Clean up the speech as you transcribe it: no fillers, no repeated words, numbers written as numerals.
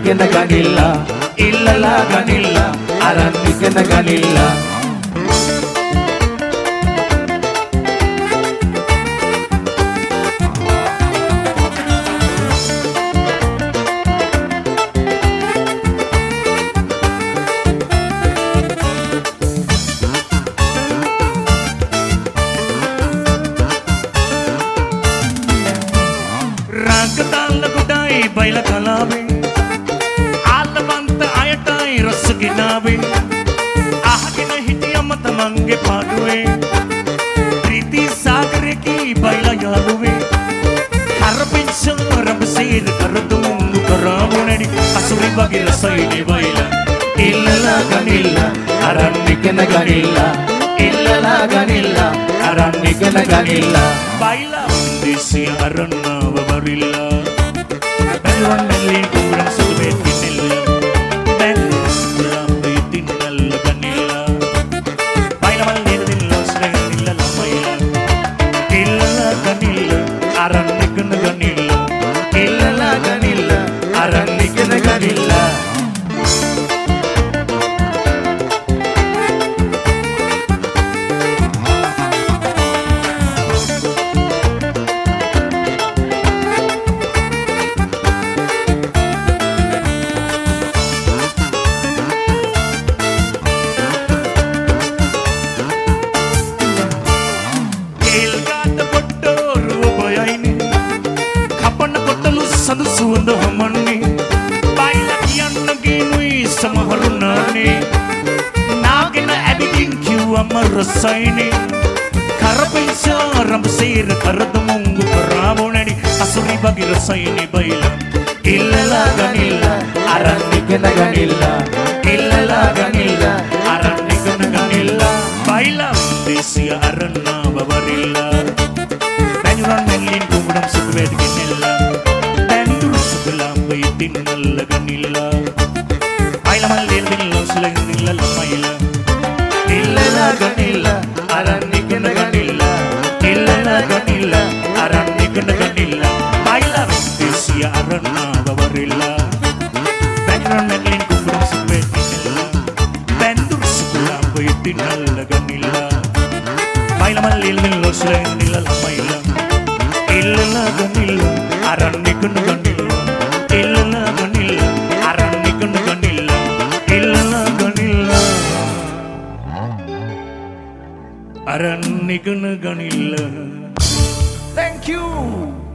ඉගෙන ගනිල්ලා ඉල්ලලා ගනිල්ලා අරන් ඉගෙන ගනිල්ලා රාගතාල ගොඩයි බයිල කලාවේ ආලවන්ත අයටයි රස ගිනාවේ අහගෙන හිටියම තමන්ගේ පාඩුවේ ප්‍රීති සාගරේ බයිල යාළුවේ කරපින්සල් රබසීද කරදුම් කරාමුණනි අසුරි වගේ රසයිනේ බයිල ඉල්ලලා ගනිල්ලා අරන් ඉගෙන ගනිල්ලා ඉල්ලලා ගනිල්ලා අරන් ඉගෙන ගනිල්ලා බයිල දේශිය අරන්නව වරිල්ලා බැලුවන් මැල්ලේ කුරන් සුබේ තිනෙල්ලා බැලුම් තින්නල්ල ගනිල්ලා බයිල මල්ලේ දිල්ලා ස්ලෙල්ලා ළමයිලා ඉල්ලලා ගනිල්ලා අරන් ඉගෙන ගනිල්ලා ඉල්ලලා ගනිල්ලා අරන් ඉගෙන ගනිල්ලා සඳ සුවඳ හමන්නේ බයිල කියන්න ගිනුයි සමහරුණානේ නාගෙන ඇවිදින් කිව්වම රසයිනේ කරපින්සා රම්සීර කරදමුංගු කරාමුණනි අසුරි වගේ රසයිනේ බයිල ඉල්ලලා ගනිල්ලා අරන් ඉගෙන ගනිල්ලා ඉල්ලලා ගනිල්ලා අරන් ඉගෙන ගනිල්ලා බයිල දේශිය අරන්නව වරිල්ලා බැනුරන් මෙල්ලින් කුඹුඩම් සුබේද ගෙනෙල්ලා තින්නල්ල ගනිල්ලා බයිල මල්ලේ දිල්ලා ස්ලෙල්ලා ළමයිලා ඉල්ලලා ගනිල්ලා අරන් ඉගෙන ගනිල්ලා ඉල්ලලා ගනිල්ලා අරන් ඉගෙන ගනිල්ලා බයිල දේශිය අරන්නව වරිල්ලා බැනුරන් මෙල්ලින් කුඹුඩම් සුබේද ගෙනෙල්ලා බැන්දුරු සුබුලා බයි තින්නල්ල ගනිල්ලා බයිල මල්ලේ දිල්ලා ස්ලෙල්ලා ළමයිලා ඉල්ලලා ගනිල්ලා අරන් ඉගෙන ගනිල්ලා ඉල්ලලා ගනිල්ලා අරන් ඉගෙන ගනිල්ලා ඉල්ලලා ගනිල්ලා අරන් ඉගෙන ගනිල්ලා. Thank you.